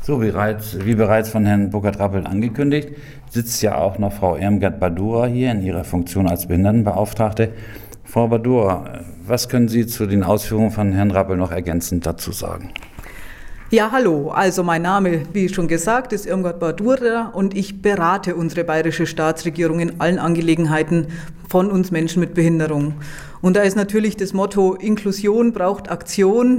So, wie bereits von Herrn Burkhard-Rappel angekündigt, sitzt ja auch noch Frau Irmgard Badura hier in ihrer Funktion als Behindertenbeauftragte. Frau Badura, was können Sie zu den Ausführungen von Herrn Rappel noch ergänzend dazu sagen? Ja, hallo. Also mein Name, wie schon gesagt, ist Irmgard Badura und ich berate unsere bayerische Staatsregierung in allen Angelegenheiten von uns Menschen mit Behinderung. Und da ist natürlich das Motto Inklusion braucht Aktion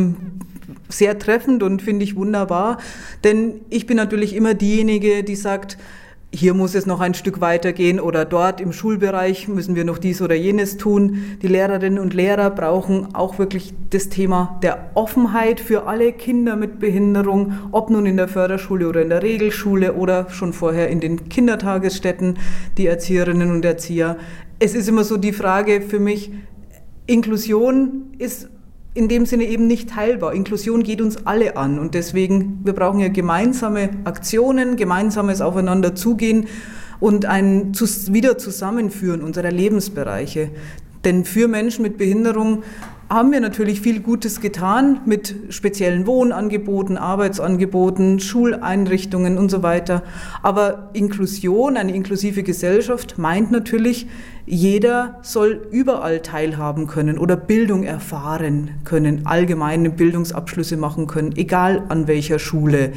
sehr treffend und finde ich wunderbar, denn ich bin natürlich immer diejenige, die sagt, hier muss es noch ein Stück weitergehen oder dort im Schulbereich müssen wir noch dies oder jenes tun. Die Lehrerinnen und Lehrer brauchen auch wirklich das Thema der Offenheit für alle Kinder mit Behinderung, ob nun in der Förderschule oder in der Regelschule oder schon vorher in den Kindertagesstätten, die Erzieherinnen und Erzieher. Es ist immer so die Frage für mich, Inklusion ist in dem Sinne eben nicht teilbar. Inklusion geht uns alle an und deswegen, wir brauchen ja gemeinsame Aktionen, gemeinsames Aufeinander zugehen und ein wieder Zusammenführen unserer Lebensbereiche. Denn für Menschen mit Behinderung haben wir natürlich viel Gutes getan mit speziellen Wohnangeboten, Arbeitsangeboten, Schuleinrichtungen und so weiter. Aber Inklusion, eine inklusive Gesellschaft meint natürlich, jeder soll überall teilhaben können oder Bildung erfahren können, allgemeine Bildungsabschlüsse machen können, egal an welcher Schule.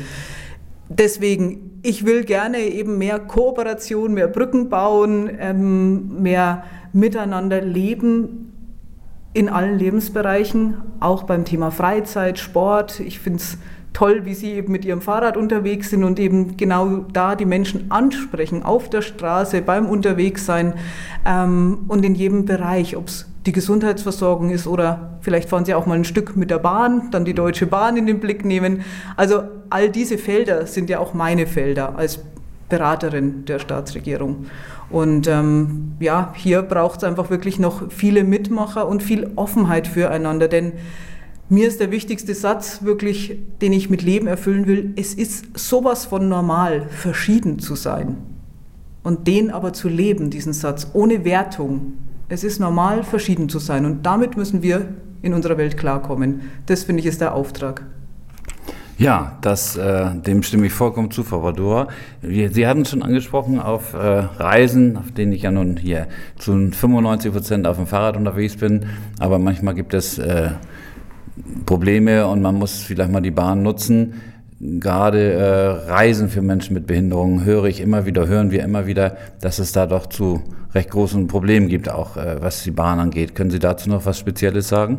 Deswegen, ich will gerne eben mehr Kooperation, mehr Brücken bauen, mehr miteinander leben in allen Lebensbereichen, auch beim Thema Freizeit, Sport. Ich finde es toll, wie Sie eben mit Ihrem Fahrrad unterwegs sind und eben genau da die Menschen ansprechen, auf der Straße, beim Unterwegssein und in jedem Bereich, ob es die Gesundheitsversorgung ist oder vielleicht fahren Sie auch mal ein Stück mit der Bahn, dann die Deutsche Bahn in den Blick nehmen. Also all diese Felder sind ja auch meine Felder als Beraterin der Staatsregierung. Und hier braucht es einfach wirklich noch viele Mitmacher und viel Offenheit füreinander, denn mir ist der wichtigste Satz wirklich, den ich mit Leben erfüllen will, es ist sowas von normal, verschieden zu sein. Und den aber zu leben, diesen Satz, ohne Wertung. Es ist normal, verschieden zu sein und damit müssen wir in unserer Welt klarkommen. Das, finde ich, ist der Auftrag. Ja, dem stimme ich vollkommen zu, Frau Badura. Sie hatten schon angesprochen auf Reisen, auf denen ich ja nun hier zu 95% auf dem Fahrrad unterwegs bin, aber manchmal gibt es Probleme und man muss vielleicht mal die Bahn nutzen. Gerade Reisen für Menschen mit Behinderungen hören wir immer wieder, dass es da doch zu recht großen Problemen gibt, auch was die Bahn angeht. Können Sie dazu noch was Spezielles sagen?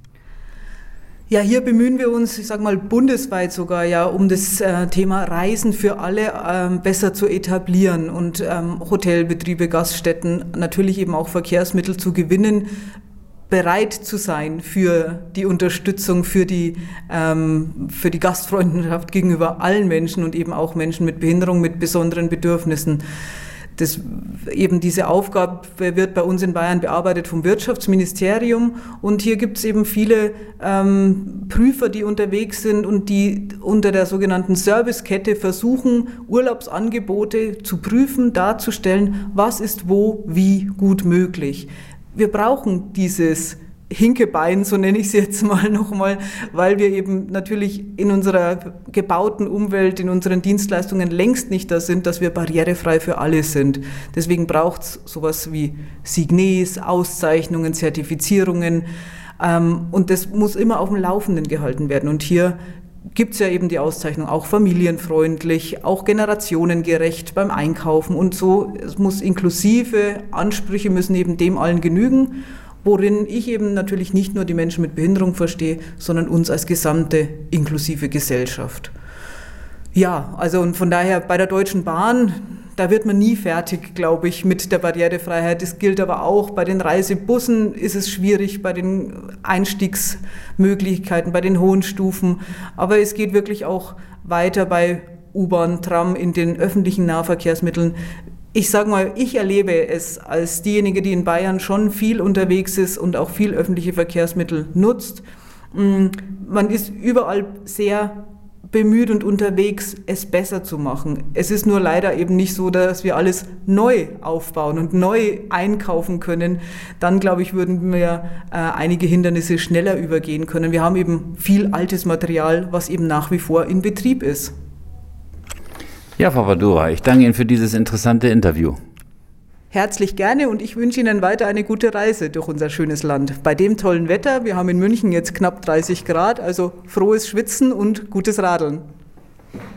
Ja, hier bemühen wir uns, ich sage mal bundesweit sogar, ja, um das Thema Reisen für alle besser zu etablieren und Hotelbetriebe, Gaststätten, natürlich eben auch Verkehrsmittel zu gewinnen, bereit zu sein für die Unterstützung, für die Gastfreundschaft gegenüber allen Menschen und eben auch Menschen mit Behinderung, mit besonderen Bedürfnissen. Diese Aufgabe wird bei uns in Bayern bearbeitet vom Wirtschaftsministerium und hier gibt es eben viele Prüfer, die unterwegs sind und die unter der sogenannten Servicekette versuchen, Urlaubsangebote zu prüfen, darzustellen, was ist wo, wie gut möglich. Wir brauchen dieses Hinkebein, so nenne ich es jetzt mal nochmal, weil wir eben natürlich in unserer gebauten Umwelt, in unseren Dienstleistungen längst nicht da sind, dass wir barrierefrei für alle sind. Deswegen braucht es sowas wie Signes, Auszeichnungen, Zertifizierungen und das muss immer auf dem Laufenden gehalten werden. Und hier gibt es ja eben die Auszeichnung, auch familienfreundlich, auch generationengerecht beim Einkaufen und so. Es muss inklusive Ansprüche müssen eben dem allen genügen, worin ich eben natürlich nicht nur die Menschen mit Behinderung verstehe, sondern uns als gesamte inklusive Gesellschaft. Ja, also und von daher bei der Deutschen Bahn, da wird man nie fertig, glaube ich, mit der Barrierefreiheit. Das gilt aber auch bei den Reisebussen ist es schwierig, bei den Einstiegsmöglichkeiten, bei den hohen Stufen. Aber es geht wirklich auch weiter bei U-Bahn, Tram, in den öffentlichen Nahverkehrsmitteln. Ich sage mal, ich erlebe es als diejenige, die in Bayern schon viel unterwegs ist und auch viel öffentliche Verkehrsmittel nutzt. Man ist überall sehr bemüht und unterwegs, es besser zu machen. Es ist nur leider eben nicht so, dass wir alles neu aufbauen und neu einkaufen können. Dann, glaube ich, würden wir einige Hindernisse schneller übergehen können. Wir haben eben viel altes Material, was eben nach wie vor in Betrieb ist. Ja, Frau Badura, ich danke Ihnen für dieses interessante Interview. Herzlich gerne und ich wünsche Ihnen weiter eine gute Reise durch unser schönes Land. Bei dem tollen Wetter, wir haben in München jetzt knapp 30 Grad, also frohes Schwitzen und gutes Radeln.